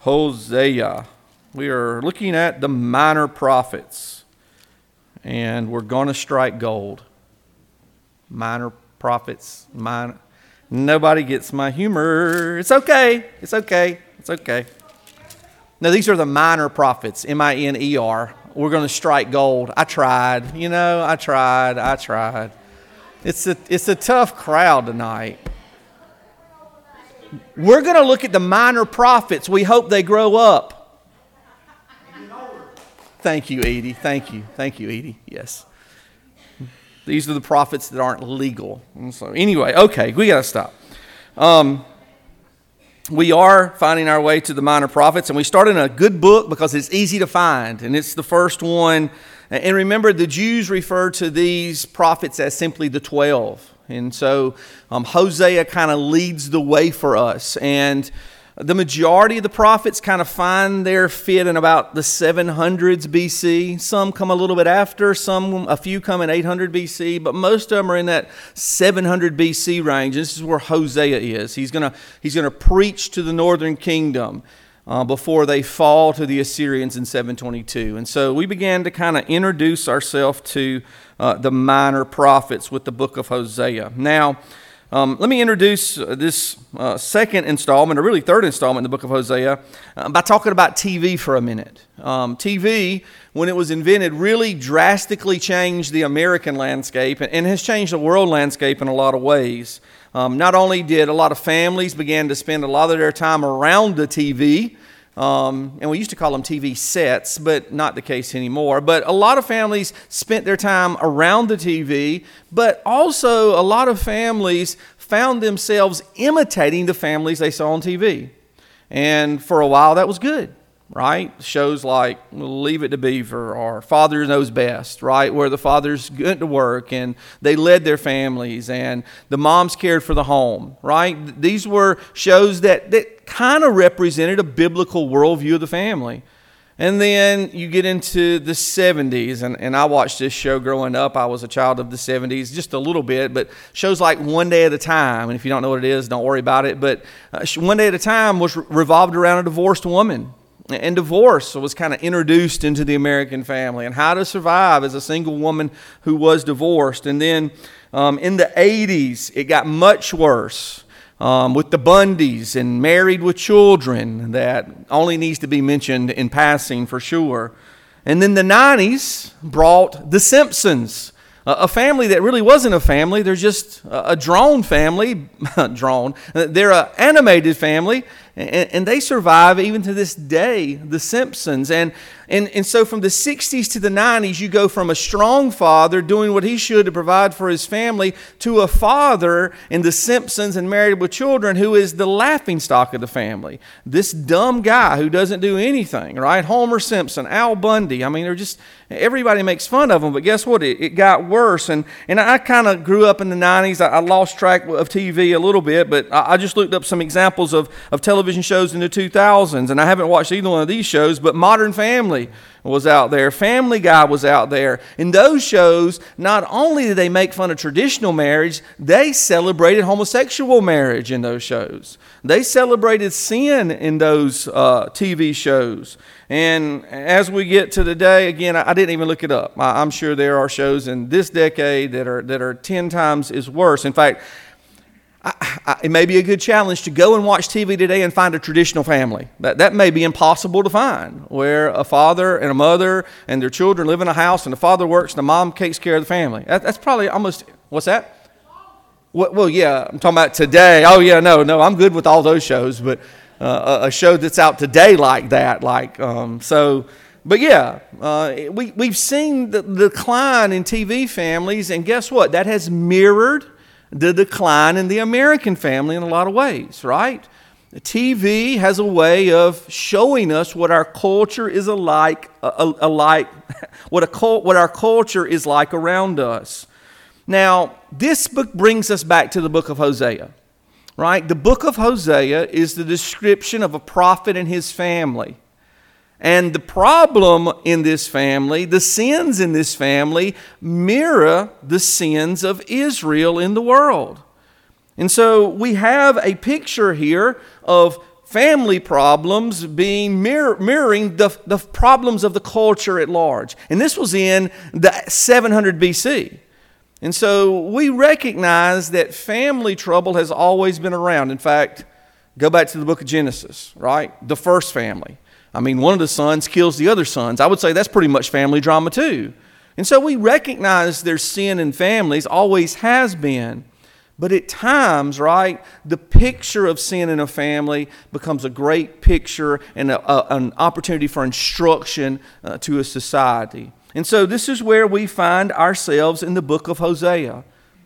Hosea. We are looking at the minor prophets, and we're going to strike gold. Minor prophets, minor. Nobody gets my humor. It's okay. It's okay. It's okay. Now, these are the minor prophets, M-I-N-E-R. We're going to strike gold. I tried. I tried. It's a tough crowd tonight. We're going to look at the minor prophets. We hope they grow up. Thank you, Edie. Thank you, Edie. Yes. These are the prophets that aren't legal. And so anyway, okay, we got to stop. We are finding our way to the minor prophets, and we start in a good book because it's easy to find, and it's the first one. And remember, the Jews refer to these prophets as simply the 12. And so Hosea kind of leads the way for us. And the majority of the prophets kind of find their fit in about the 700s BC. Some come a little bit after, a few come in 800 BC, but most of them are in that 700 BC range. This is where Hosea is. He's going to preach to the northern kingdom before they fall to the Assyrians in 722. And so we began to kind of introduce ourselves to the minor prophets with the book of Hosea. Now, let me introduce this second installment, or really third installment in the book of Hosea, by talking about TV for a minute. TV, when it was invented, really drastically changed the American landscape and has changed the world landscape in a lot of ways. Not only did a lot of families begin to spend a lot of their time around the TV, and we used to call them TV sets, but not the case anymore. But a lot of families spent their time around the TV, but also a lot of families found themselves imitating the families they saw on TV. And for a while, that was good, right? Shows like Leave It to Beaver or Father Knows Best, right? Where the fathers went to work and they led their families and the moms cared for the home, right? These were shows that kind of represented a biblical worldview of the family. And then you get into the 70s, and I watched this show growing up. I was a child of the 70s, just a little bit, but shows like One Day at a Time, and if you don't know what it is, don't worry about it, but One Day at a Time was revolved around a divorced woman. And divorce was kind of introduced into the American family and how to survive as a single woman who was divorced. And then in the 80s, it got much worse with the Bundys and Married with Children that only needs to be mentioned in passing for sure. And then the 90s brought The Simpsons, a family that really wasn't a family. They're just a drawn family. They're an animated family. And they survive even to this day, The Simpsons. And so from the 60s to the 90s, you go from a strong father doing what he should to provide for his family to a father in The Simpsons and Married with Children who is the laughingstock of the family. This dumb guy who doesn't do anything, right? Homer Simpson, Al Bundy. I mean, they're just, everybody makes fun of them. But guess what? It got worse. And I kind of grew up in the 90s. I lost track of TV a little bit, but I just looked up some examples of television shows in the 2000s, and I haven't watched either one of these shows, but Modern Family was out there, Family Guy was out there. In those shows, not only did they make fun of traditional marriage, they celebrated homosexual marriage in those shows. They celebrated sin in those TV shows. And as we get to today, again, I didn't even look it up. I'm sure there are shows in this decade that are 10 times as worse. In fact, it may be a good challenge to go and watch TV today and find a traditional family. That may be impossible to find, where a father and a mother and their children live in a house and the father works and the mom takes care of the family. That's probably almost, what's that? Well, yeah, I'm talking about today. Oh, yeah, no, I'm good with all those shows, but a show that's out today like that, But yeah, we've seen the decline in TV families, and guess what? That has mirrored the decline in the American family in a lot of ways, right? TV has a way of showing us what our culture is what our culture is like around us. Now, this book brings us back to the book of Hosea, right? The book of Hosea is the description of a prophet and his family. And the problem in this family, the sins in this family, mirror the sins of Israel in the world. And so we have a picture here of family problems being mirroring the problems of the culture at large. And this was in the 700 BC. And so we recognize that family trouble has always been around. In fact, go back to the book of Genesis, right? The first family. I mean, one of the sons kills the other sons. I would say that's pretty much family drama too. And so we recognize there's sin in families, always has been. But at times, right, the picture of sin in a family becomes a great picture and an opportunity for instruction to a society. And so this is where we find ourselves in the book of Hosea.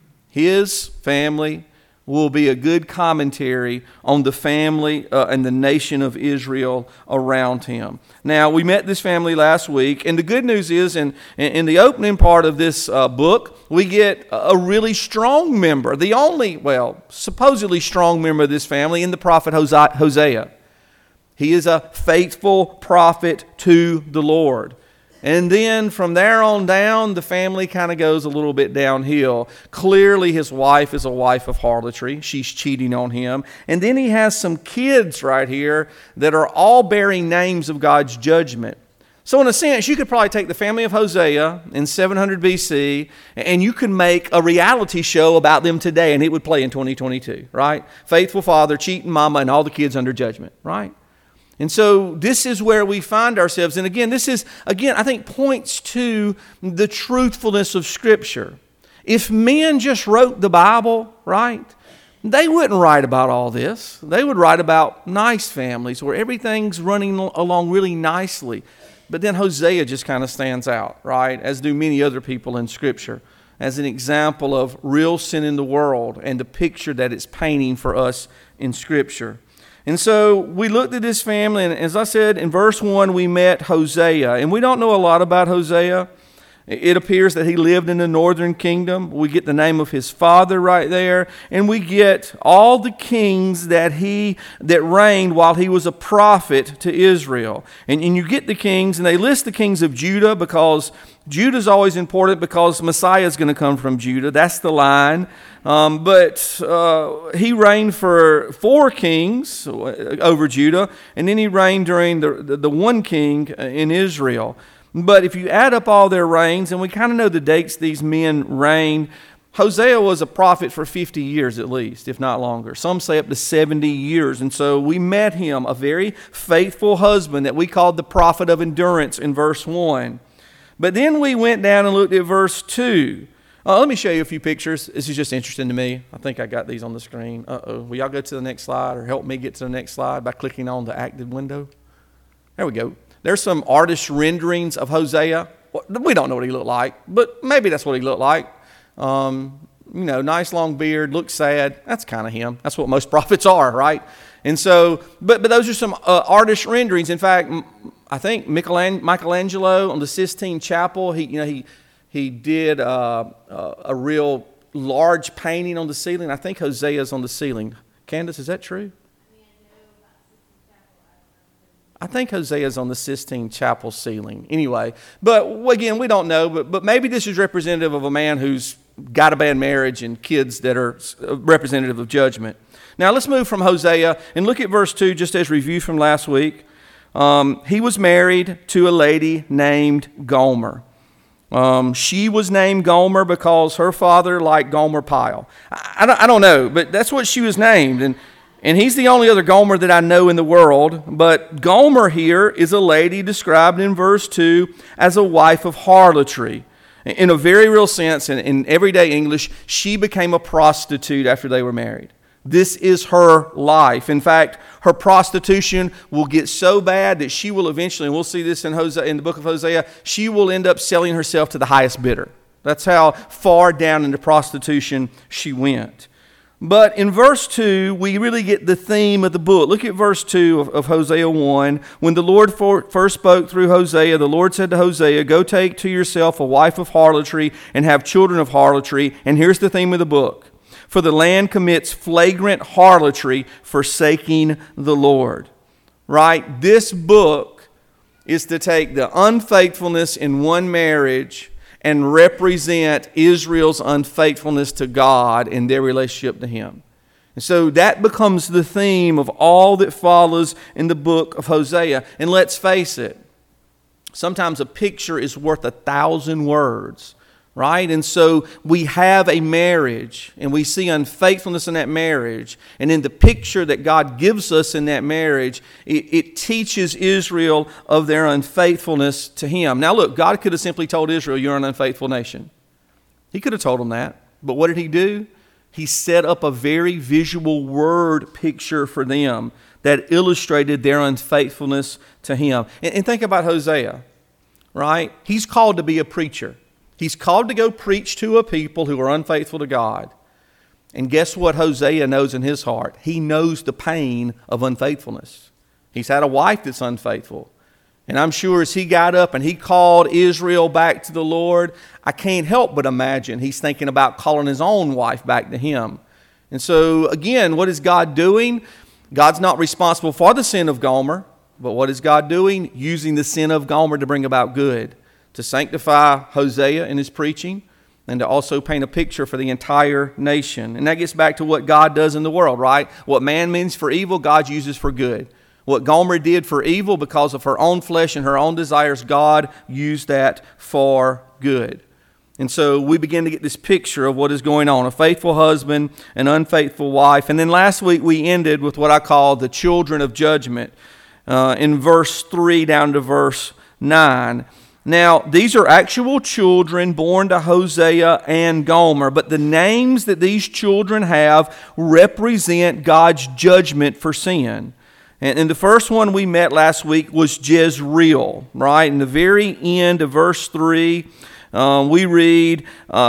His family will be a good commentary on the family and the nation of Israel around him. Now, we met this family last week, and the good news is in the opening part of this book, we get a really strong member, the only, supposedly strong member of this family in the prophet Hosea. He is a faithful prophet to the Lord. And then from there on down, the family kind of goes a little bit downhill. Clearly, his wife is a wife of harlotry. She's cheating on him. And then he has some kids right here that are all bearing names of God's judgment. So in a sense, you could probably take the family of Hosea in 700 BC, and you could make a reality show about them today, and it would play in 2022, right? Faithful father, cheating mama, and all the kids under judgment, right? And so this is where we find ourselves. And again, I think points to the truthfulness of Scripture. If men just wrote the Bible, right, they wouldn't write about all this. They would write about nice families where everything's running along really nicely. But then Hosea just kind of stands out, right, as do many other people in Scripture, as an example of real sin in the world and the picture that it's painting for us in Scripture. And so we looked at this family, and as I said, in verse 1, we met Hosea. And we don't know a lot about Hosea. It appears that he lived in the northern kingdom. We get the name of his father right there. And we get all the kings that reigned while he was a prophet to Israel. And you get the kings, and they list the kings of Judah because Judah's always important because Messiah is going to come from Judah. That's the line. But he reigned for 4 kings over Judah, and then he reigned during the one king in Israel. But if you add up all their reigns, and we kind of know the dates these men reigned, Hosea was a prophet for 50 years at least, if not longer. Some say up to 70 years. And so we met him, a very faithful husband that we called the prophet of endurance in verse 1. But then we went down and looked at verse 2. Let me show you a few pictures. This is just interesting to me. I think I got these on the screen. Will y'all go to the next slide or help me get to the next slide by clicking on the active window? There we go. There's some artist renderings of Hosea. We don't know what he looked like, but maybe that's what he looked like. Nice long beard, looks sad. That's kind of him. That's what most prophets are, right? And so, but those are some artist renderings. In fact, I think Michelangelo on the Sistine Chapel, he did a real large painting on the ceiling. I think Hosea's on the ceiling. Candace, is that true? I think Hosea's on the Sistine Chapel ceiling. Anyway, but again, we don't know. But maybe this is representative of a man who's got a bad marriage and kids that are representative of judgment. Now let's move from Hosea and look at verse 2 just as review from last week. He was married to a lady named Gomer. She was named Gomer because her father liked Gomer Pyle. I don't know, but that's what she was named. And he's the only other Gomer that I know in the world. But Gomer here is a lady described in verse 2 as a wife of harlotry. In a very real sense, in everyday English, she became a prostitute after they were married. This is her life. In fact, her prostitution will get so bad that she will eventually, and we'll see this in the book of Hosea, she will end up selling herself to the highest bidder. That's how far down into prostitution she went. But in verse 2, we really get the theme of the book. Look at verse 2 of Hosea 1. When the Lord first spoke through Hosea, the Lord said to Hosea, "Go take to yourself a wife of harlotry and have children of harlotry." And here's the theme of the book. "For the land commits flagrant harlotry, forsaking the Lord." Right? This book is to take the unfaithfulness in one marriage and represent Israel's unfaithfulness to God in their relationship to Him. And so that becomes the theme of all that follows in the book of Hosea. And let's face it, sometimes a picture is worth 1,000 words, right? And so we have a marriage, and we see unfaithfulness in that marriage. And in the picture that God gives us in that marriage, it teaches Israel of their unfaithfulness to Him. Now look, God could have simply told Israel, you're an unfaithful nation. He could have told them that. But what did He do? He set up a very visual word picture for them that illustrated their unfaithfulness to Him. And think about Hosea, right? He's called to be a preacher. He's called to go preach to a people who are unfaithful to God. And guess what Hosea knows in his heart? He knows the pain of unfaithfulness. He's had a wife that's unfaithful. And I'm sure as he got up and he called Israel back to the Lord, I can't help but imagine he's thinking about calling his own wife back to him. And so again, what is God doing? God's not responsible for the sin of Gomer, but what is God doing? Using the sin of Gomer to bring about good, to sanctify Hosea in his preaching, and to also paint a picture for the entire nation. And that gets back to what God does in the world, right? What man means for evil, God uses for good. What Gomer did for evil because of her own flesh and her own desires, God used that for good. And so we begin to get this picture of what is going on. A faithful husband, an unfaithful wife. And then last week we ended with what I call the children of judgment in verse 3 down to verse 9. Now, these are actual children born to Hosea and Gomer, but the names that these children have represent God's judgment for sin. And the first one we met last week was Jezreel, right? In the very end of verse 3, we read,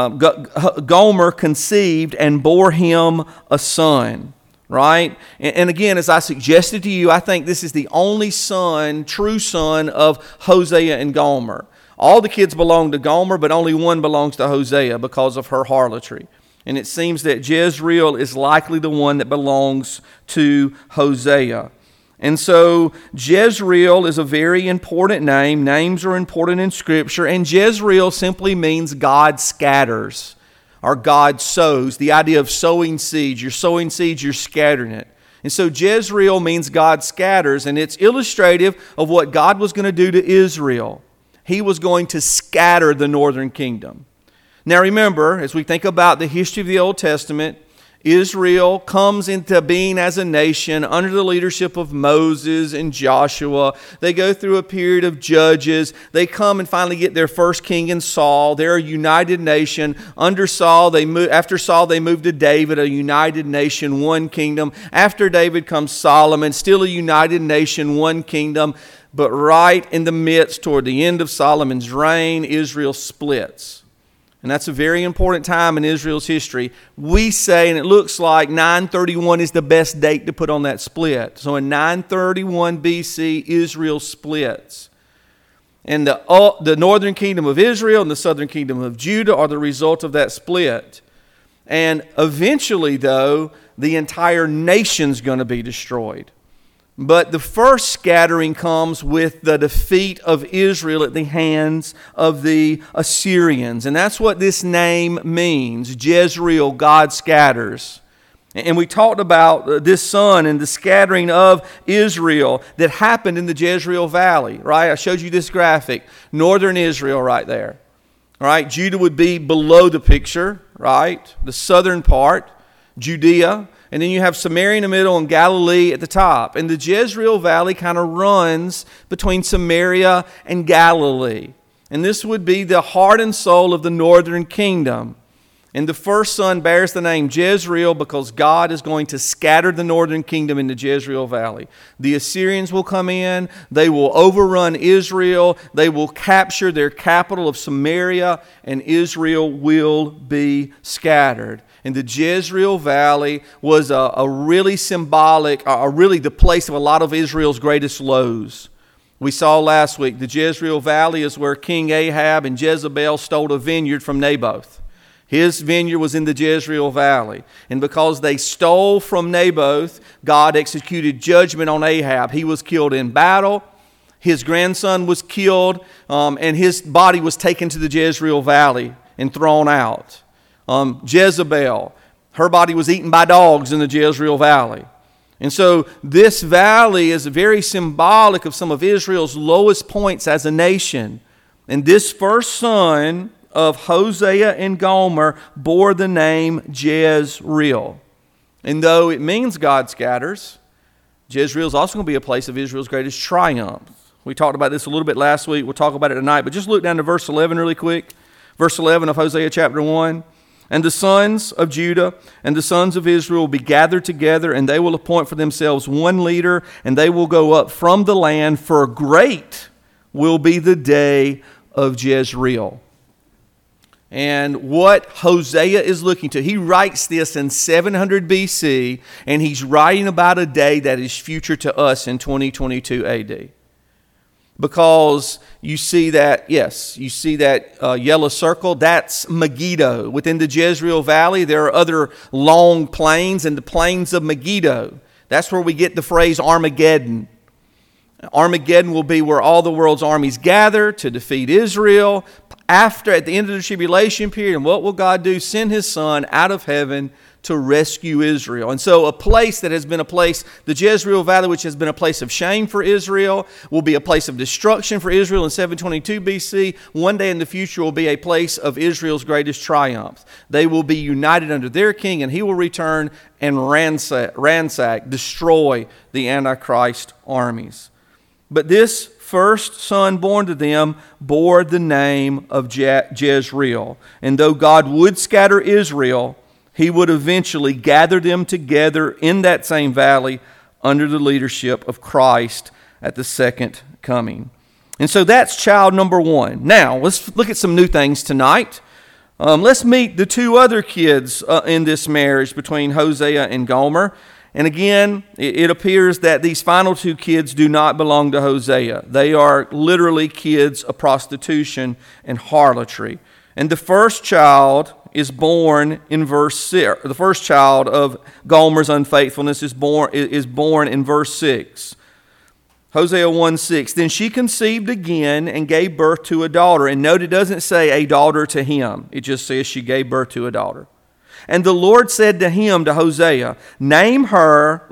Gomer conceived and bore him a son, right? And again, as I suggested to you, I think this is the only son, true son of Hosea and Gomer. All the kids belong to Gomer, but only one belongs to Hosea because of her harlotry. And it seems that Jezreel is likely the one that belongs to Hosea. And so Jezreel is a very important name. Names are important in Scripture. And Jezreel simply means God scatters or God sows. The idea of sowing seeds. You're sowing seeds, you're scattering it. And so Jezreel means God scatters. And it's illustrative of what God was going to do to Israel. He was going to scatter the northern kingdom. Now remember, as we think about the history of the Old Testament, Israel comes into being as a nation under the leadership of Moses and Joshua. They go through a period of judges. They come and finally get their first king in Saul. They're a united nation. Under Saul, after Saul, they move to David, a united nation, one kingdom. After David comes Solomon, still a united nation, one kingdom. But right in the midst, toward the end of Solomon's reign, Israel splits. And that's a very important time in Israel's history. We say, and it looks like 931 is the best date to put on that split. So in 931 BC, Israel splits. And the northern kingdom of Israel and the southern kingdom of Judah are the result of that split. And eventually, though, the entire nation's going to be destroyed. But the first scattering comes with the defeat of Israel at the hands of the Assyrians. And that's what this name means. Jezreel, God scatters. And we talked about this son and the scattering of Israel that happened in the Jezreel Valley, right? I showed you this graphic. Northern Israel right there. All right, Judah would be below the picture, right? The southern part, Judea. And then you have Samaria in the middle and Galilee at the top. And the Jezreel Valley kind of runs between Samaria and Galilee. And this would be the heart and soul of the northern kingdom. And the first son bears the name Jezreel because God is going to scatter the northern kingdom in the Jezreel Valley. The Assyrians will come in. They will overrun Israel. They will capture their capital of Samaria. And Israel will be scattered. And the Jezreel Valley was a really symbolic, really the place of a lot of Israel's greatest lows. We saw last week the Jezreel Valley is where King Ahab and Jezebel stole a vineyard from Naboth. His vineyard was in the Jezreel Valley. And because they stole from Naboth, God executed judgment on Ahab. He was killed in battle. His grandson was killed, and his body was taken to the Jezreel Valley and thrown out. Jezebel, Her body was eaten by dogs in the Jezreel Valley. And so this valley is very symbolic of some of Israel's lowest points as a nation. And this first son of Hosea and Gomer bore the name Jezreel. And though it means God scatters, Jezreel is also going to be a place of Israel's greatest triumph. We talked about this a little bit last week. We'll talk about it tonight. But just look down to verse 11 really quick. Verse 11 of Hosea chapter 1. And the sons of Judah and the sons of Israel will be gathered together, and they will appoint for themselves one leader, and they will go up from the land, for great will be the day of Jezreel. And what Hosea is looking to, he writes this in 700 BC, and he's writing about a day that is future to us in 2022 AD. Because you see that, yes, you see that yellow circle, that's Megiddo. Within the Jezreel Valley, there are other long plains, and the plains of Megiddo. That's where we get the phrase Armageddon. Armageddon will be where all the world's armies gather to defeat Israel. At the end of the tribulation period, and what will God do? Send His Son out of heaven to rescue Israel. And so a place that has been a place, the Jezreel Valley, which has been a place of shame for Israel, will be a place of destruction for Israel in 722 BC. One day in the future will be a place of Israel's greatest triumph. They will be united under their king, and he will return and ransack, destroy the Antichrist armies. But this first son born to them bore the name of Jezreel. And though God would scatter Israel, He would eventually gather them together in that same valley under the leadership of Christ at the second coming. And so that's child number one. Now, let's look at some new things tonight. Let's meet the two other kids in this marriage between Hosea and Gomer. And again, it appears that these final two kids do not belong to Hosea. They are literally kids of prostitution and harlotry. And the first child is born in verse 6. The first child of Gomer's unfaithfulness is born in verse 6. Hosea 1:6. Then she conceived again and gave birth to a daughter. And note, it doesn't say a daughter to him. It just says she gave birth to a daughter. And the Lord said to him, to Hosea, name her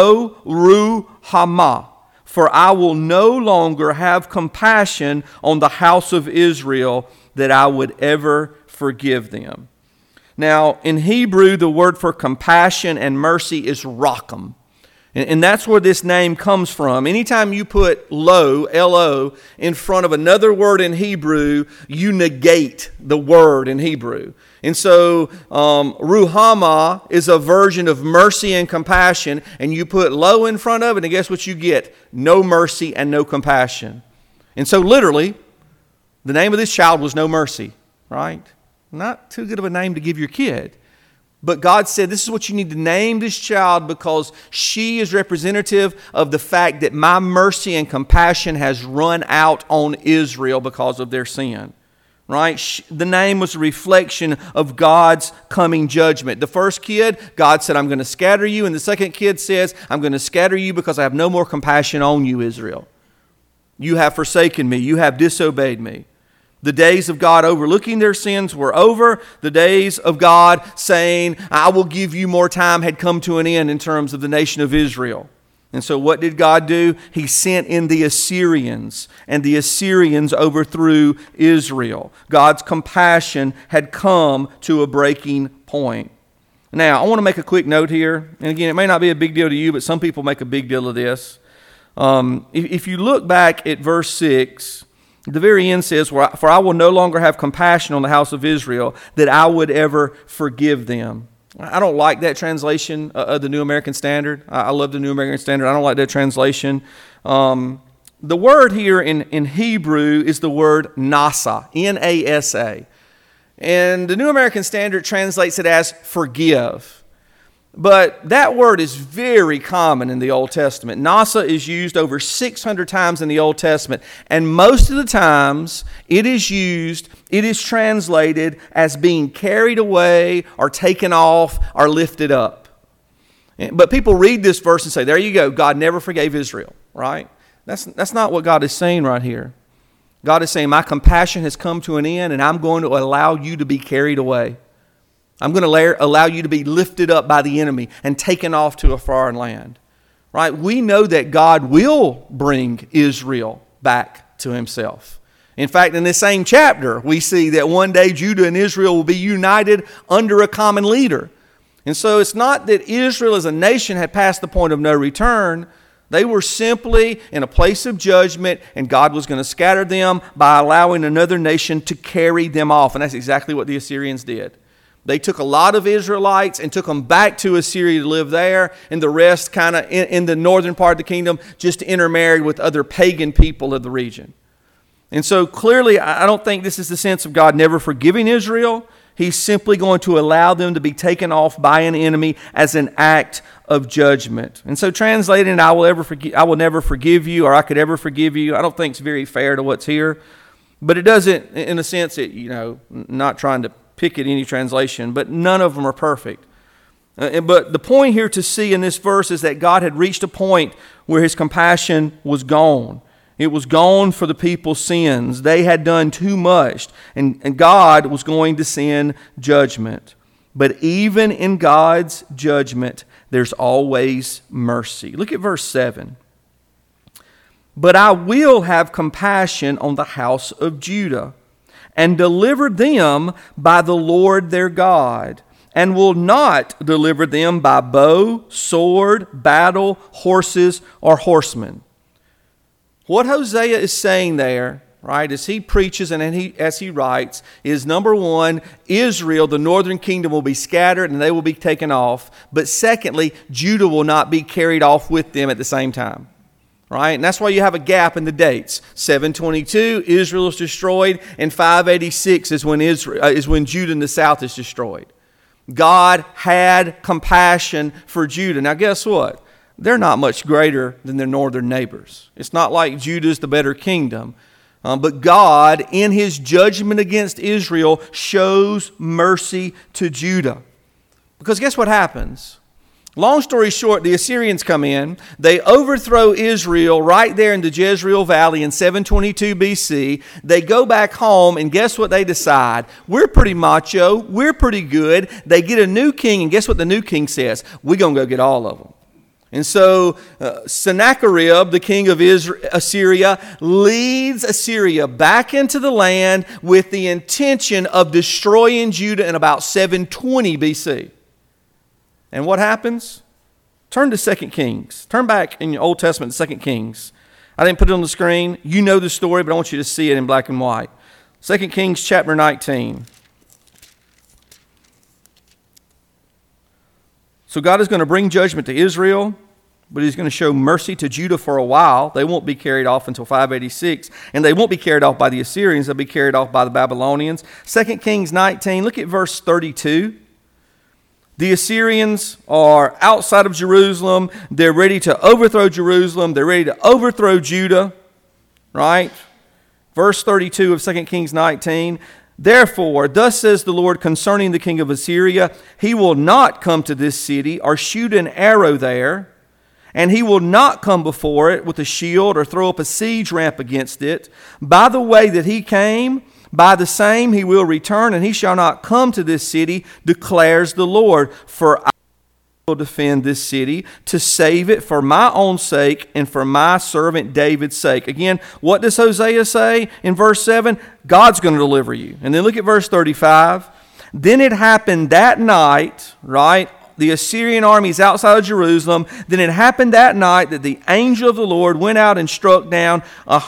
Lo-Ruhamah, for I will no longer have compassion on the house of Israel, that I would ever forgive them. Now, in Hebrew, the word for compassion and mercy is racham. And that's where this name comes from. Anytime you put lo, L-O, in front of another word in Hebrew, you negate the word in Hebrew. And so Ruhamah is a version of mercy and compassion, and you put lo in front of it, and guess what you get? No mercy and no compassion. And so literally, the name of this child was No Mercy, right? Not too good of a name to give your kid. But God said, this is what you need to name this child, because she is representative of the fact that my mercy and compassion has run out on Israel because of their sin. Right? The name was a reflection of God's coming judgment. The first kid, God said, I'm going to scatter you. And the second kid says, I'm going to scatter you because I have no more compassion on you, Israel. You have forsaken me. You have disobeyed me. The days of God overlooking their sins were over. The days of God saying, I will give you more time, had come to an end in terms of the nation of Israel. And so what did God do? He sent in the Assyrians, and the Assyrians overthrew Israel. God's compassion had come to a breaking point. Now, I want to make a quick note here. And again, it may not be a big deal to you, but some people make a big deal of this. If you look back at verse 6, the very end says, for I will no longer have compassion on the house of Israel, that I would ever forgive them. I don't like that translation of the New American Standard. I love the New American Standard. I don't like that translation. The word here in Hebrew is the word nasa, N-A-S-A. And the New American Standard translates it as forgive. But that word is very common in the Old Testament. Nasa is used over 600 times in the Old Testament. And most of the times it is translated as being carried away or taken off or lifted up. But people read this verse and say, there you go, God never forgave Israel, right? That's not what God is saying right here. God is saying, my compassion has come to an end, and I'm going to allow you to be carried away. I'm going to allow you to be lifted up by the enemy and taken off to a foreign land. Right? We know that God will bring Israel back to himself. In fact, in this same chapter, we see that one day Judah and Israel will be united under a common leader. And so it's not that Israel as a nation had passed the point of no return. They were simply in a place of judgment, and God was going to scatter them by allowing another nation to carry them off. And that's exactly what the Assyrians did. They took a lot of Israelites and took them back to Assyria to live there, and the rest kind of in the northern part of the kingdom just intermarried with other pagan people of the region. And so clearly, I don't think this is the sense of God never forgiving Israel. He's simply going to allow them to be taken off by an enemy as an act of judgment. And so translating, I will never forgive you, or I could ever forgive you, I don't think it's very fair to what's here. But it doesn't, in a sense, not trying to pick at any translation, but none of them are perfect. But the point here to see in this verse is that God had reached a point where his compassion was gone. It was gone for the people's sins. They had done too much, and God was going to send judgment. But even in God's judgment, there's always mercy. Look at verse 7. But I will have compassion on the house of Judah, and deliver them by the Lord their God, and will not deliver them by bow, sword, battle, horses, or horsemen. What Hosea is saying there, right, as he preaches and as he writes, is number one, Israel, the northern kingdom, will be scattered and they will be taken off. But secondly, Judah will not be carried off with them at the same time. Right? And that's why you have a gap in the dates. 722, Israel is destroyed, and 586 is when Judah in the south is destroyed. God had compassion for Judah. Now guess what? They're not much greater than their northern neighbors. It's not like Judah's the better kingdom. But God, in his judgment against Israel, shows mercy to Judah. Because guess what happens? Long story short, the Assyrians come in. They overthrow Israel right there in the Jezreel Valley in 722 BC. They go back home, and guess what they decide? We're pretty macho. We're pretty good. They get a new king, and guess what the new king says? We're going to go get all of them. And so Sennacherib, the king of Assyria, leads Assyria back into the land with the intention of destroying Judah in about 720 BC. And what happens? Turn to 2 Kings. Turn back in your Old Testament to 2 Kings. I didn't put it on the screen. You know the story, but I want you to see it in black and white. 2 Kings chapter 19. So God is going to bring judgment to Israel, but he's going to show mercy to Judah for a while. They won't be carried off until 586, and they won't be carried off by the Assyrians. They'll be carried off by the Babylonians. 2 Kings 19, look at verse 32. The Assyrians are outside of Jerusalem. They're ready to overthrow Jerusalem. They're ready to overthrow Judah, right? Verse 32 of 2 Kings 19. Therefore, thus says the Lord concerning the king of Assyria, he will not come to this city or shoot an arrow there, and he will not come before it with a shield or throw up a siege ramp against it. By the way that he came, by the same he will return, and he shall not come to this city, declares the Lord. For I will defend this city to save it for my own sake and for my servant David's sake. Again, what does Hosea say in verse 7? God's going to deliver you. And then look at verse 35. Then it happened that night, right? The Assyrian army is outside of Jerusalem. Then it happened that night that the angel of the Lord went out and struck down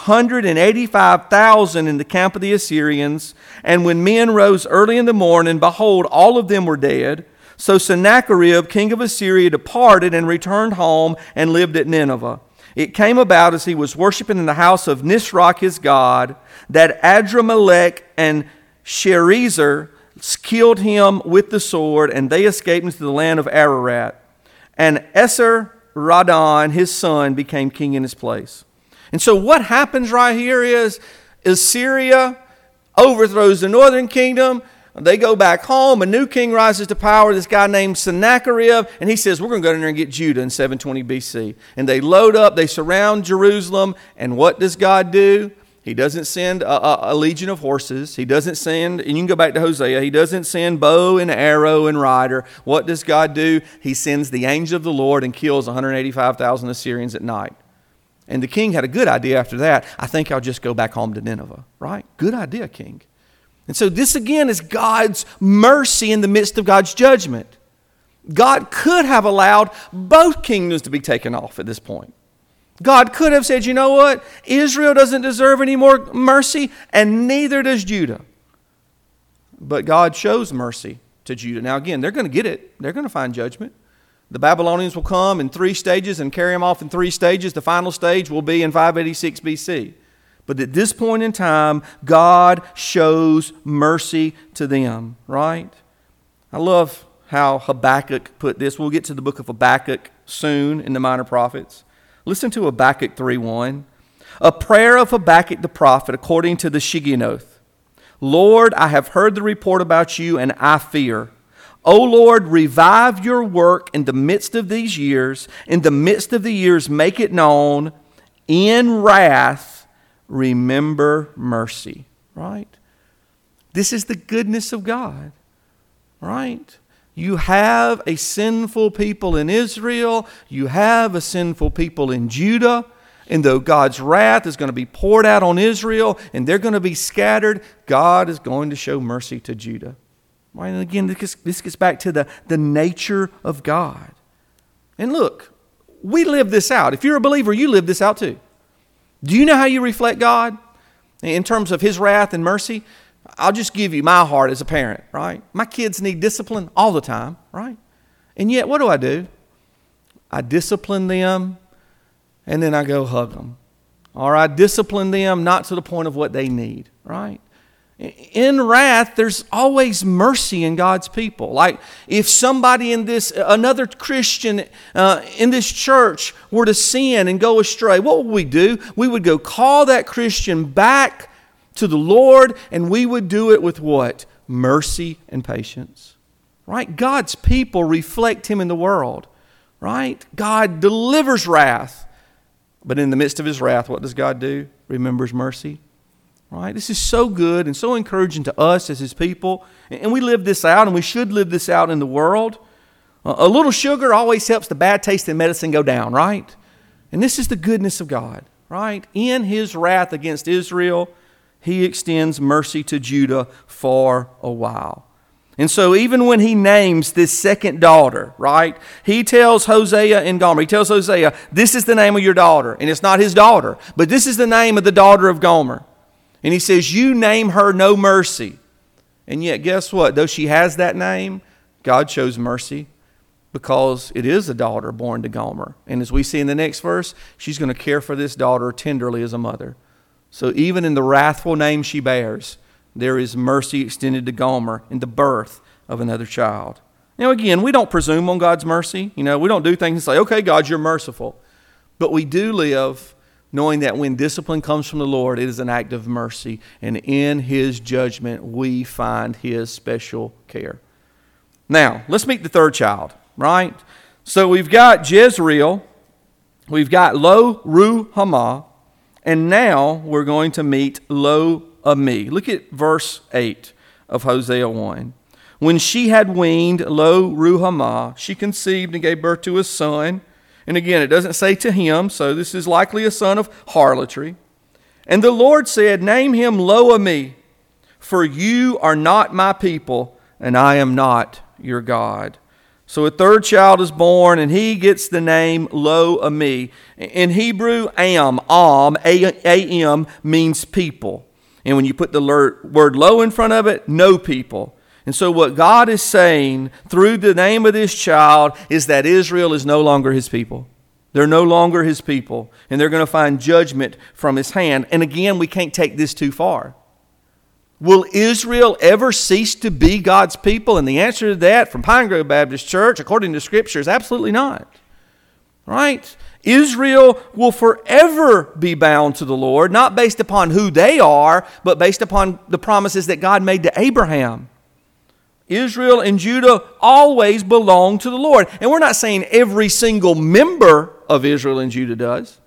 185,000 in the camp of the Assyrians. And when men rose early in the morning, behold, all of them were dead. So Sennacherib, king of Assyria, departed and returned home and lived at Nineveh. It came about as he was worshiping in the house of Nisroch his god, that Adramelech and Sharezer killed him with the sword, and they escaped into the land of Ararat. And Esarhaddon, his son, became king in his place. And so what happens right here is Assyria overthrows the northern kingdom. They go back home. A new king rises to power, this guy named Sennacherib, and he says, we're going to go in there and get Judah in 720 BC. And they load up, they surround Jerusalem, and what does God do? He doesn't send a legion of horses. He doesn't send, and you can go back to Hosea, he doesn't send bow and arrow and rider. What does God do? He sends the angel of the Lord and kills 185,000 Assyrians at night. And the king had a good idea after that. I think I'll just go back home to Nineveh, right? Good idea, king. And so this again is God's mercy in the midst of God's judgment. God could have allowed both kingdoms to be taken off at this point. God could have said, you know what? Israel doesn't deserve any more mercy, and neither does Judah. But God shows mercy to Judah. Now again, they're going to get it. They're going to find judgment. The Babylonians will come in 3 stages and carry them off in 3 stages. The final stage will be in 586 BC. But at this point in time, God shows mercy to them, right? I love how Habakkuk put this. We'll get to the book of Habakkuk soon in the Minor Prophets. Listen to Habakkuk 3:1. A prayer of Habakkuk the prophet according to the Shigionoth. Lord, I have heard the report about you and I fear. O Lord, revive your work in the midst of these years. In the midst of the years, make it known. In wrath, remember mercy. Right? This is the goodness of God. Right? You have a sinful people in Israel. You have a sinful people in Judah. And though God's wrath is going to be poured out on Israel and they're going to be scattered, God is going to show mercy to Judah. Right? And again, this gets back to the nature of God. And look, we live this out. If you're a believer, you live this out too. Do you know how you reflect God in terms of His wrath and mercy? I'll just give you my heart as a parent, right? My kids need discipline all the time, right? And yet, what do? I discipline them, and then I go hug them. Or I discipline them not to the point of what they need, right? In wrath, there's always mercy in God's people. Like if somebody in this, another Christian in this church were to sin and go astray, what would we do? We would go call that Christian back to the Lord, and we would do it with what? Mercy and patience. Right? God's people reflect Him in the world. Right? God delivers wrath. But in the midst of His wrath, what does God do? Remembers mercy. Right? This is so good and so encouraging to us as His people. And we live this out, and we should live this out in the world. A little sugar always helps the bad taste in medicine go down, right? And this is the goodness of God, right? In His wrath against Israel, He extends mercy to Judah for a while. And so even when He names this second daughter, right, He tells Hosea and Gomer, He tells Hosea, this is the name of your daughter. And it's not his daughter, but this is the name of the daughter of Gomer. And He says, you name her no mercy. And yet, guess what? Though she has that name, God shows mercy because it is a daughter born to Gomer. And as we see in the next verse, she's going to care for this daughter tenderly as a mother. So even in the wrathful name she bears, there is mercy extended to Gomer in the birth of another child. Now again, we don't presume on God's mercy. We don't do things and say, okay, God, you're merciful. But we do live knowing that when discipline comes from the Lord, it is an act of mercy. And in His judgment, we find His special care. Now, let's meet the third child, right? So we've got Jezreel, we've got Lo-Ruhamah, and now we're going to meet Lo-Ammi. Look at verse 8 of Hosea 1. When she had weaned Lo-Ruhamah, she conceived and gave birth to a son. And again, it doesn't say to him, so this is likely a son of harlotry. And the Lord said, name him Lo-Ammi, for you are not my people, and I am not your God. So a third child is born, and he gets the name Lo-Ammi. In Hebrew, Am means people. And when you put the word lo in front of it, no people. And so what God is saying through the name of this child is that Israel is no longer His people. They're no longer His people. And they're going to find judgment from His hand. And again, we can't take this too far. Will Israel ever cease to be God's people? And the answer to that from Pine Grove Baptist Church, according to Scripture, is absolutely not. Right? Israel will forever be bound to the Lord, not based upon who they are, but based upon the promises that God made to Abraham. Israel and Judah always belong to the Lord. And we're not saying every single member of Israel and Judah does.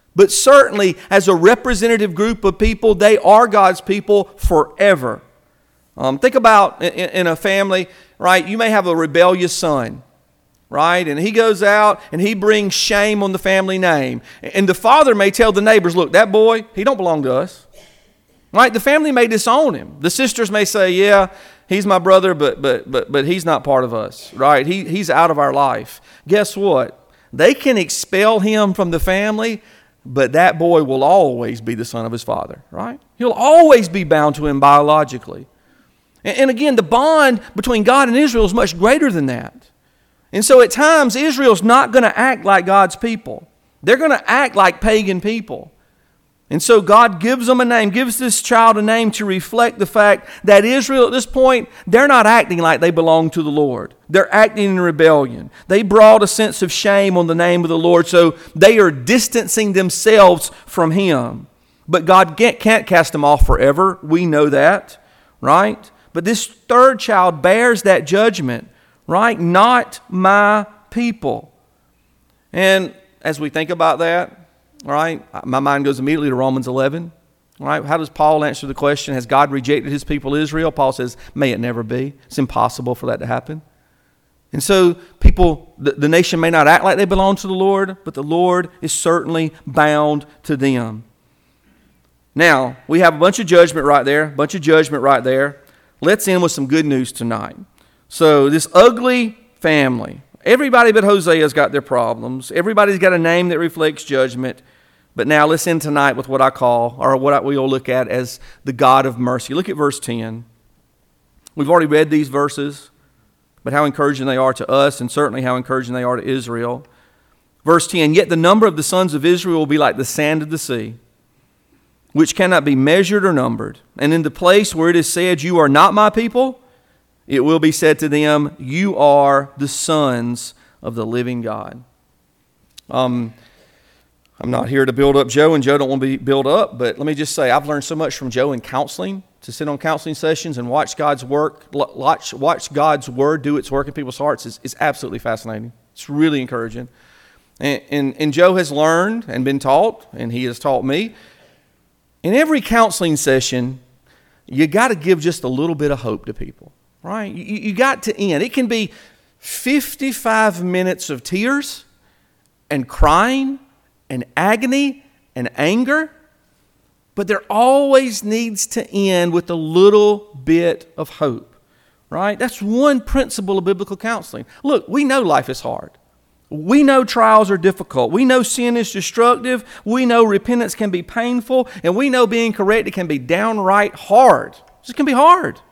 But certainly, as a representative group of people, they are God's people forever. Think about in a family, right? You may have a rebellious son, right? And he goes out and he brings shame on the family name. And the father may tell the neighbors, look, that boy, he don't belong to us. Right? The family may disown him. The sisters may say, yeah, he's my brother, but he's not part of us. Right? He's out of our life. Guess what? They can expel him from the family, but that boy will always be the son of his father. Right? He'll always be bound to him biologically. And again, the bond between God and Israel is much greater than that. And so at times, Israel's not going to act like God's people. They're going to act like pagan people. And so God gives them a name, gives this child a name to reflect the fact that Israel at this point, they're not acting like they belong to the Lord. They're acting in rebellion. They brought a sense of shame on the name of the Lord, so they are distancing themselves from Him. But God can't cast them off forever. We know that, right? But this third child bears that judgment, right? Not my people. And as we think about that, all right, my mind goes immediately to Romans 11. All right, how does Paul answer the question, has God rejected his people Israel? Paul says, may it never be. It's impossible for that to happen. And so people, the nation may not act like they belong to the Lord, but the Lord is certainly bound to them. Now, we have a bunch of judgment right there, Let's end with some good news tonight. So this ugly family, everybody but Hosea's got their problems. Everybody's got a name that reflects judgment. But now let's end tonight with what I call, or what we'll look at as the God of mercy. Look at verse 10. We've already read these verses, but how encouraging they are to us, and certainly how encouraging they are to Israel. Verse 10, yet the number of the sons of Israel will be like the sand of the sea, which cannot be measured or numbered. And in the place where it is said, you are not my people, it will be said to them, you are the sons of the living God. I'm not here to build up Joe, and Joe don't want to be built up, but let me just say, I've learned so much from Joe in counseling, to sit on counseling sessions and watch God's work, watch God's word do its work in people's hearts is absolutely fascinating. It's really encouraging. And Joe has learned and been taught, and he has taught me, in every counseling session, you got to give just a little bit of hope to people, right? You got to end. It can be 55 minutes of tears and crying and agony and anger, but there always needs to end with a little bit of hope, right? That's one principle of biblical counseling. Look, we know life is hard. We know trials are difficult. We know sin is destructive. We know repentance can be painful. And we know being corrected can be downright hard. It can be hard.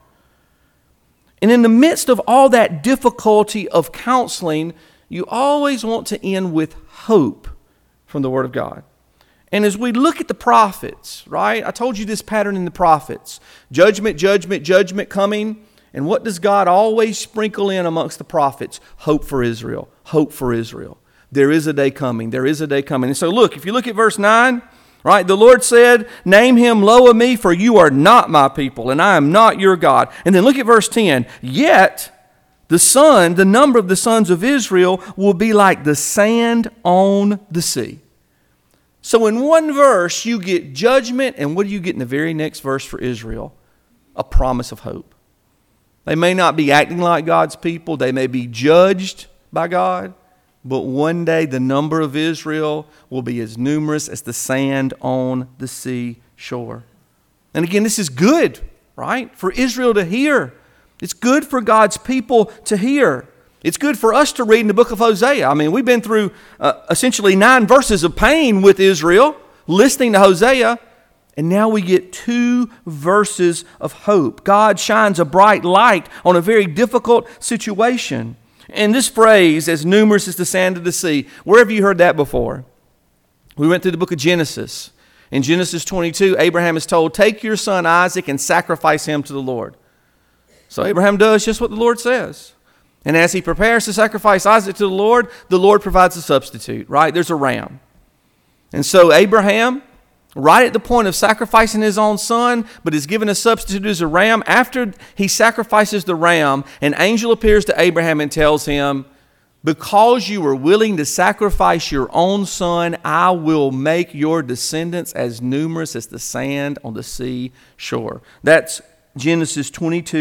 And in the midst of all that difficulty of counseling, you always want to end with hope from the Word of God. And as we look at the prophets, right? I told you this pattern in the prophets. Judgment, judgment, judgment coming. And what does God always sprinkle in amongst the prophets? Hope for Israel. Hope for Israel. There is a day coming. There is a day coming. And so look, if you look at verse 9, right? The Lord said, name him low of me, for you are not my people, and I am not your God. And then look at verse 10. Yet the number of the sons of Israel will be like the sand on the sea. So in one verse, you get judgment, and what do you get in the very next verse for Israel? A promise of hope. They may not be acting like God's people. They may be judged by God. But one day the number of Israel will be as numerous as the sand on the sea shore. And again, this is good, right? For Israel to hear. It's good for God's people to hear. It's good for us to read in the book of Hosea. I mean, we've been through essentially 9 verses of pain with Israel, listening to Hosea. And now we get 2 verses of hope. God shines a bright light on a very difficult situation. And this phrase, as numerous as the sand of the sea, where have you heard that before? We went through the book of Genesis. In Genesis 22, Abraham is told, take your son Isaac and sacrifice him to the Lord. So Abraham does just what the Lord says. And as he prepares to sacrifice Isaac to the Lord provides a substitute, right? There's a ram. And so Abraham, right at the point of sacrificing his own son, but is given a substitute as a ram. After he sacrifices the ram, an angel appears to Abraham and tells him, Because you were willing to sacrifice your own son, I will make your descendants as numerous as the sand on the sea shore. That's Genesis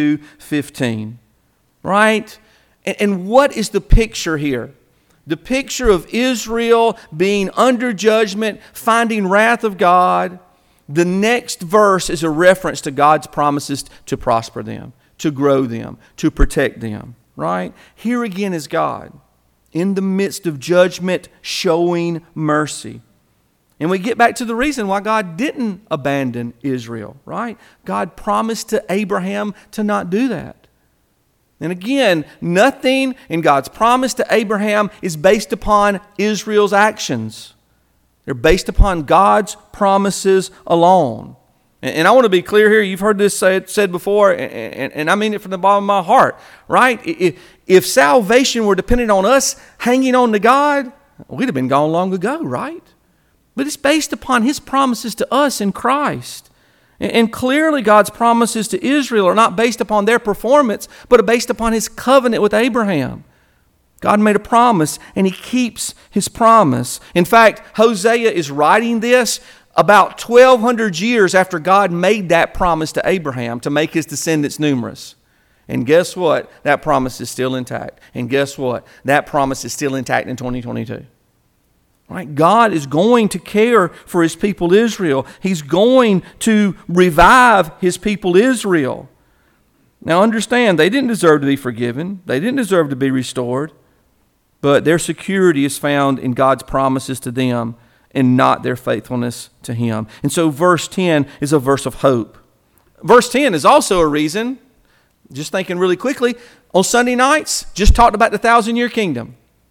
22:15. Right? And what is the picture here? The picture of Israel being under judgment, finding wrath of God. The next verse is a reference to God's promises to prosper them, to grow them, to protect them. Right? Here again is God in the midst of judgment, showing mercy. And we get back to the reason why God didn't abandon Israel, right? God promised to Abraham to not do that. And again, nothing in God's promise to Abraham is based upon Israel's actions. They're based upon God's promises alone. And I want to be clear here. You've heard this said before, and I mean it from the bottom of my heart, right? If salvation were dependent on us hanging on to God, we'd have been gone long ago, right? But it's based upon His promises to us in Christ. And clearly God's promises to Israel are not based upon their performance, but are based upon His covenant with Abraham. God made a promise, and He keeps His promise. In fact, Hosea is writing this about 1,200 years after God made that promise to Abraham to make his descendants numerous. And guess what? That promise is still intact. And guess what? That promise is still intact in 2022. Right? God is going to care for His people Israel. He's going to revive His people Israel. Now understand, they didn't deserve to be forgiven. They didn't deserve to be restored. But their security is found in God's promises to them and not their faithfulness to Him. And so verse 10 is a verse of hope. Verse 10 is also a reason, just thinking really quickly, on Sunday nights, just talked about the 1,000-year kingdom.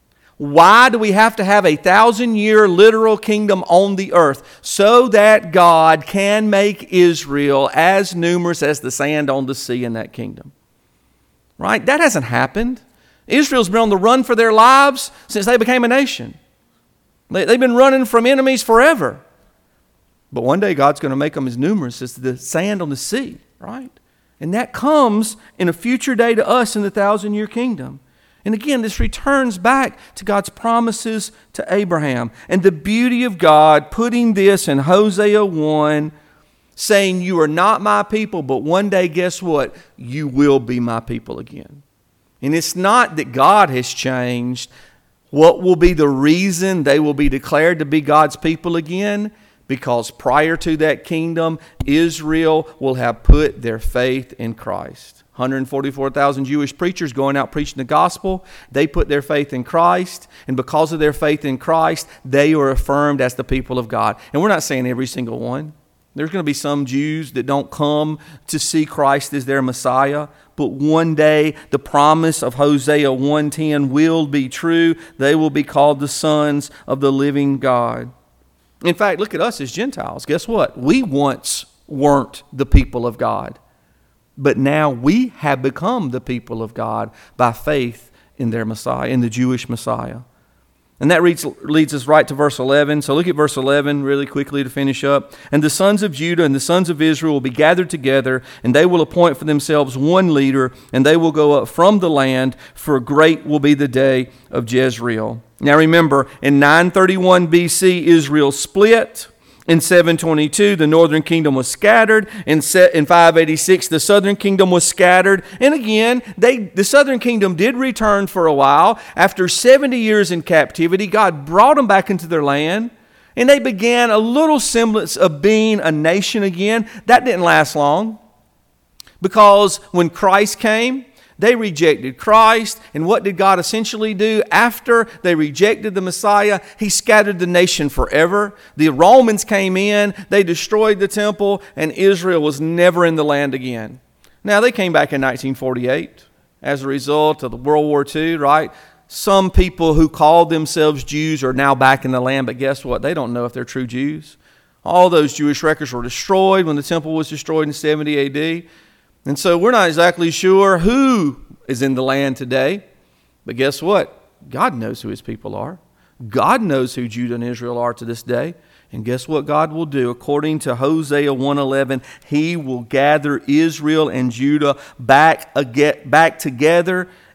Why do we have to have a 1,000-year literal kingdom on the earth? So that God can make Israel as numerous as the sand on the sea in that kingdom. Right? That hasn't happened. Israel's been on the run for their lives since they became a nation. They've been running from enemies forever. But one day God's going to make them as numerous as the sand on the sea, right? And that comes in a future day to us in the 1,000-year kingdom. And again, this returns back to God's promises to Abraham. And the beauty of God putting this in Hosea 1, saying, you are not my people, but one day, guess what? You will be my people again. And it's not that God has changed. What will be the reason they will be declared to be God's people again? Because prior to that kingdom, Israel will have put their faith in Christ. 144,000 Jewish preachers going out preaching the gospel. They put their faith in Christ. And because of their faith in Christ, they are affirmed as the people of God. And we're not saying every single one. There's going to be some Jews that don't come to see Christ as their Messiah. But one day, the promise of Hosea 1:10 will be true. They will be called the sons of the living God. In fact, look at us as Gentiles. Guess what? We once weren't the people of God. But now we have become the people of God by faith in their Messiah, in the Jewish Messiah. And that leads us right to verse 11. So look at verse 11 really quickly to finish up. And the sons of Judah and the sons of Israel will be gathered together, and they will appoint for themselves one leader, and they will go up from the land, for great will be the day of Jezreel. Now remember, in 931 BC, Israel split. In 722, the northern kingdom was scattered. In 586, the southern kingdom was scattered. And again, the southern kingdom did return for a while. After 70 years in captivity, God brought them back into their land. And they began a little semblance of being a nation again. That didn't last long. Because when Christ came, they rejected Christ. And what did God essentially do? After they rejected the Messiah, He scattered the nation forever. The Romans came in, they destroyed the temple, and Israel was never in the land again. Now, they came back in 1948 as a result of the World War II, right? Some people who called themselves Jews are now back in the land, but guess what? They don't know if they're true Jews. All those Jewish records were destroyed when the temple was destroyed in 70 A.D., and so we're not exactly sure who is in the land today. But guess what? God knows who His people are. God knows who Judah and Israel are to this day. And guess what God will do? According to Hosea 1:11, He will gather Israel and Judah back together,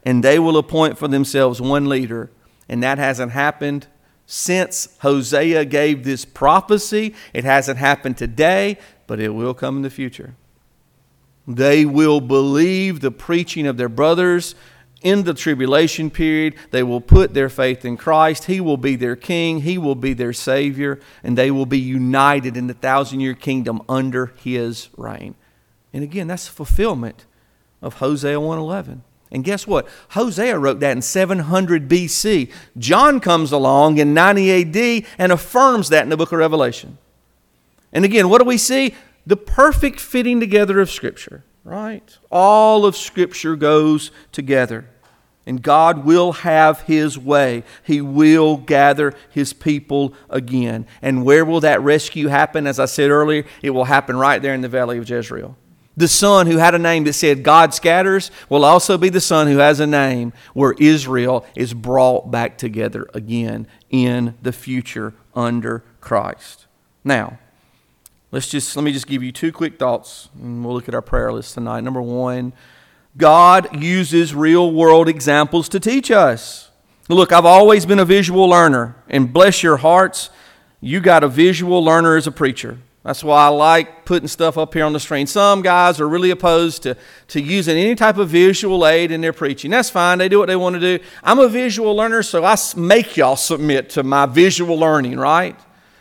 and they will appoint for themselves one leader. And that hasn't happened since Hosea gave this prophecy. It hasn't happened today, but it will come in the future. They will believe the preaching of their brothers in the tribulation period. They will put their faith in Christ. He will be their king. He will be their savior. And they will be united in the 1,000-year kingdom under his reign. And again, that's the fulfillment of Hosea 1:11. And guess what? Hosea wrote that in 700 BC. John comes along in 90 AD and affirms that in the book of Revelation. And again, what do we see? The perfect fitting together of Scripture, right? All of Scripture goes together. And God will have his way. He will gather his people again. And where will that rescue happen? As I said earlier, it will happen right there in the valley of Jezreel. The son who had a name that said God scatters will also be the son who has a name where Israel is brought back together again in the future under Christ. Now, let me just give you two quick thoughts, and we'll look at our prayer list tonight. Number one, God uses real world examples to teach us. Look, I've always been a visual learner, and bless your hearts, you got a visual learner as a preacher. That's why I like putting stuff up here on the screen. Some guys are really opposed to using any type of visual aid in their preaching. That's fine. They do what they want to do. I'm a visual learner, so I make y'all submit to my visual learning, right?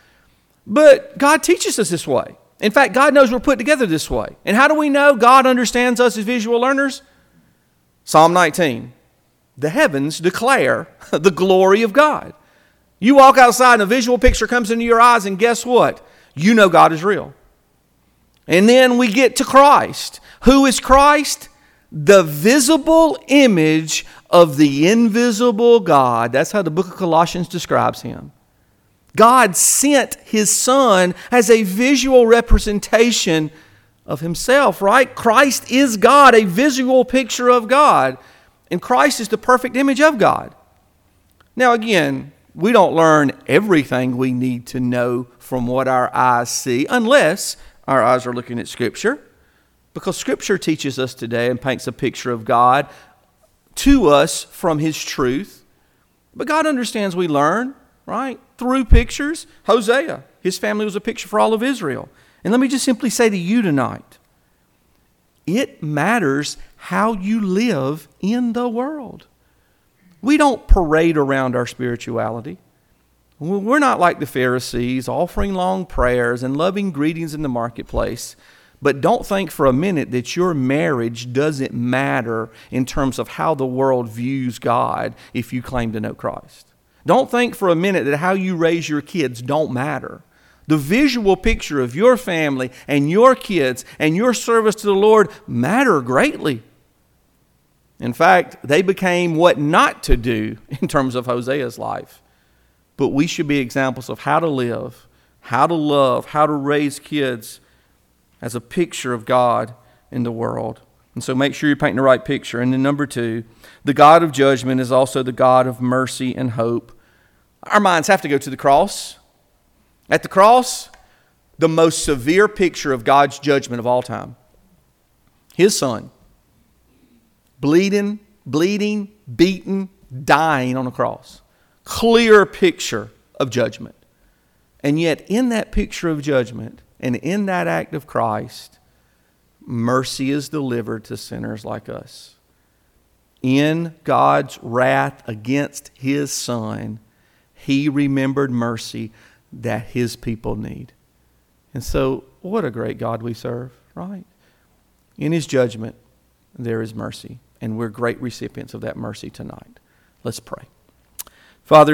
But God teaches us this way. In fact, God knows we're put together this way. And how do we know God understands us as visual learners? Psalm 19. The heavens declare the glory of God. You walk outside and a visual picture comes into your eyes, and guess what? You know God is real. And then we get to Christ. Who is Christ? The visible image of the invisible God. That's how the book of Colossians describes him. God sent his son as a visual representation of himself, right? Christ is God, a visual picture of God. And Christ is the perfect image of God. Now again, we don't learn everything we need to know from what our eyes see unless our eyes are looking at Scripture. Because Scripture teaches us today and paints a picture of God to us from his truth. But God understands we learn, right? Through pictures. Hosea, his family was a picture for all of Israel. And let me just simply say to you tonight, it matters how you live in the world. We don't parade around our spirituality. We're not like the Pharisees, offering long prayers and loving greetings in the marketplace. But don't think for a minute that your marriage doesn't matter in terms of how the world views God if you claim to know Christ. Don't think for a minute that how you raise your kids don't matter. The visual picture of your family and your kids and your service to the Lord matter greatly. In fact, they became what not to do in terms of Hosea's life. But we should be examples of how to live, how to love, how to raise kids as a picture of God in the world. And so make sure you're painting the right picture. And then number two, the God of judgment is also the God of mercy and hope. Our minds have to go to the cross. At the cross, the most severe picture of God's judgment of all time. His son, bleeding, beaten, dying on a cross. Clear picture of judgment. And yet in that picture of judgment and in that act of Christ, mercy is delivered to sinners like us. In God's wrath against his son, he remembered mercy that his people need. And so, what a great God we serve, right? In his judgment, there is mercy. And we're great recipients of that mercy tonight. Let's pray. Father,